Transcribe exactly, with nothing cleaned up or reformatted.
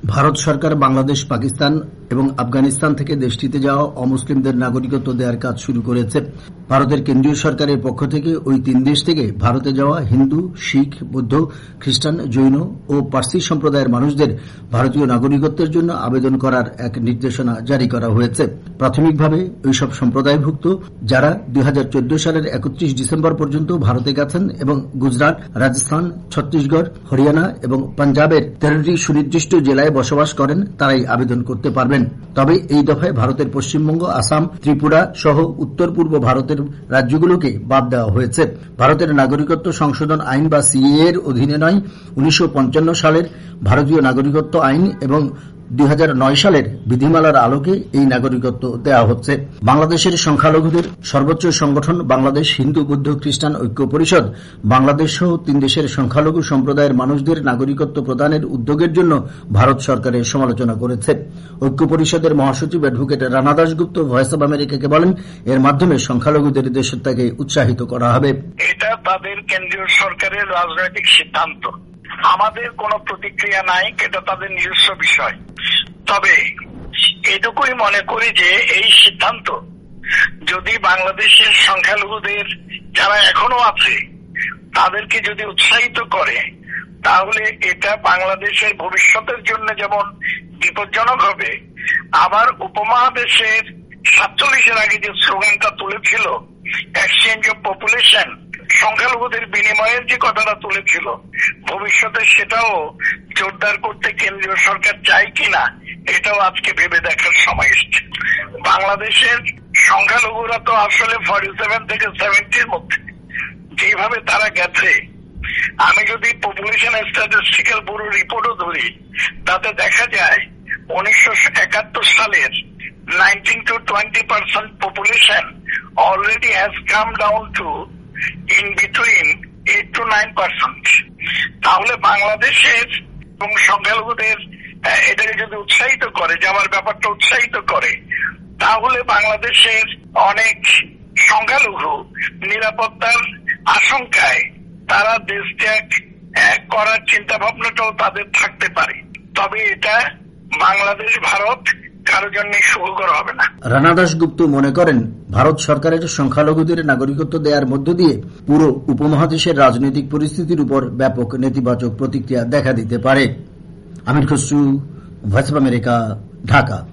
ভারত সরকার বাংলাদেশ, পাকিস্তান এবং আফগানিস্তান থেকে দেশটিতে যাওয়া অমুসলিমদের নাগরিকত্ব দেওয়ার কাজ শুরু করেছে। ভারতের কেন্দ্রীয় সরকারের পক্ষ থেকে ওই তিন দেশ থেকে ভারতে যাওয়া হিন্দু, শিখ, বৌদ্ধ, খ্রিস্টান, জৈন ও পার্সি সম্প্রদায়ের মানুষদের ভারতীয় নাগরিকত্বের জন্য আবেদন করার এক নির্দেশনা জারি করা হয়েছে। প্রাথমিকভাবে ওইসব সম্প্রদায়ভুক্ত যারা দুই হাজার চোদ্দ সালের একত্রিশ ডিসেম্বর পর্যন্ত ভারতে গেছেন এবং গুজরাট, রাজস্থান, ছত্তিশগড়, হরিয়ানা এবং পাঞ্জাবের তেরোটি সুনির্দিষ্ট জেলায় বসবাস করেন তারাই আবেদন করতে পারবেন। তবে এই দফায় ভারতের পশ্চিমবঙ্গ, আসাম, ত্রিপুরা সহ উত্তর পূর্ব ভারতের রাজ্যগুলোকে বাদ দেওয়া হয়েছে। ভারতের নাগরিকত্ব সংশোধন আইন বা সিএএ এর অধীনে নয়, উনিশশো পঞ্চান্ন সালের ভারতীয় নাগরিকত্ব আইন এবং দুই হাজার নয় সালের বিধিমালার আলোকে এই নাগরিকত্ব দেওয়া হচ্ছে। বাংলাদেশের সংখ্যালঘুদের সর্বোচ্চ সংগঠন বাংলাদেশ হিন্দু বৌদ্ধ খ্রিস্টান ঐক্য পরিষদ বাংলাদেশ সহ তিন দেশের সংখ্যালঘু সম্প্রদায়ের মানুষদের নাগরিকত্ব প্রদানের উদ্যোগের জন্য ভারত সরকারের সমালোচনা করেছে। ঐক্য পরিষদের মহাসচিব advocate Rana Dasgupta Voice of আমেরিকাকে বলেন, এর মাধ্যমে সংখ্যালঘুদের দেশের ত্যাগে উৎসাহিত করা হবে। এটা তাদের কেন্দ্রীয় সরকারের রাজনৈতিক সিদ্ধান্ত, আমাদের কোনো প্রতিক্রিয়া নাই, এটা তাদের নিজস্ব বিষয়। তবে এটুকুই মনে করি যে এই সিদ্ধান্ত যদি বাংলাদেশের সংখ্যালঘুদের যারা এখনো আছে তাদেরকে যদি উৎসাহিত করে, তাহলে এটা বাংলাদেশের ভবিষ্যতের জন্য যেমন বিপজ্জনক হবে, আবার উপমহাদেশের সাতচল্লিশের আগে যে স্লোগানটা তুলেছিল এক্সচেঞ্জ অফ পপুলেশন, সংখ্যালঘুদের বিনিময়ের যে কথাটা তুলেছিল, ভবিষ্যতে সেটাও জোরদার করতে কেন্দ্রীয় সরকার চায় কিনা এটাও আজকে ভেবে দেখার সময় এসছে। বাংলাদেশের সংখ্যালঘুরা তো আসলে ফর্টি সেভেন থেকে সেভেন্টির মধ্যে যেভাবে তারা গেছে, আমি যদি পপুলেশন স্ট্যাটিস্টিক্যাল ব্যুরো রিপোর্টও ধরি, তাতে দেখা যায় উনিশশো একাত্তর সালের nineteen to twenty percent population already has come down to in between eight to nine percent. তাহলে বাংলাদেশের এবং সংখ্যালঘুদের এটাকে যদি উৎসাহিত করে, যাওয়ার ব্যাপারটা উৎসাহিত করে, তাহলে বাংলাদেশের অনেক সংখ্যালঘু নিরাপত্তার আশঙ্কায় তারা দেশ ত্যাগ করার চিন্তা ভাবনাটাও তাদের থাকতে পারে। তবে এটা বাংলাদেশ ভারত কারো জন্য সুখকর হবে না। রানা দাশগুপ্ত মনে করেন, ভারত সরকারের সংখ্যালঘুদের নাগরিকত্ব দেওয়ার মধ্য দিয়ে পুরো উপমহাদেশের রাজনৈতিক পরিস্থিতির উপর ব্যাপক নেতিবাচক প্রতিক্রিয়া দেখা দিতে পারে। Amir Khasru, Voice of America, Dhaka.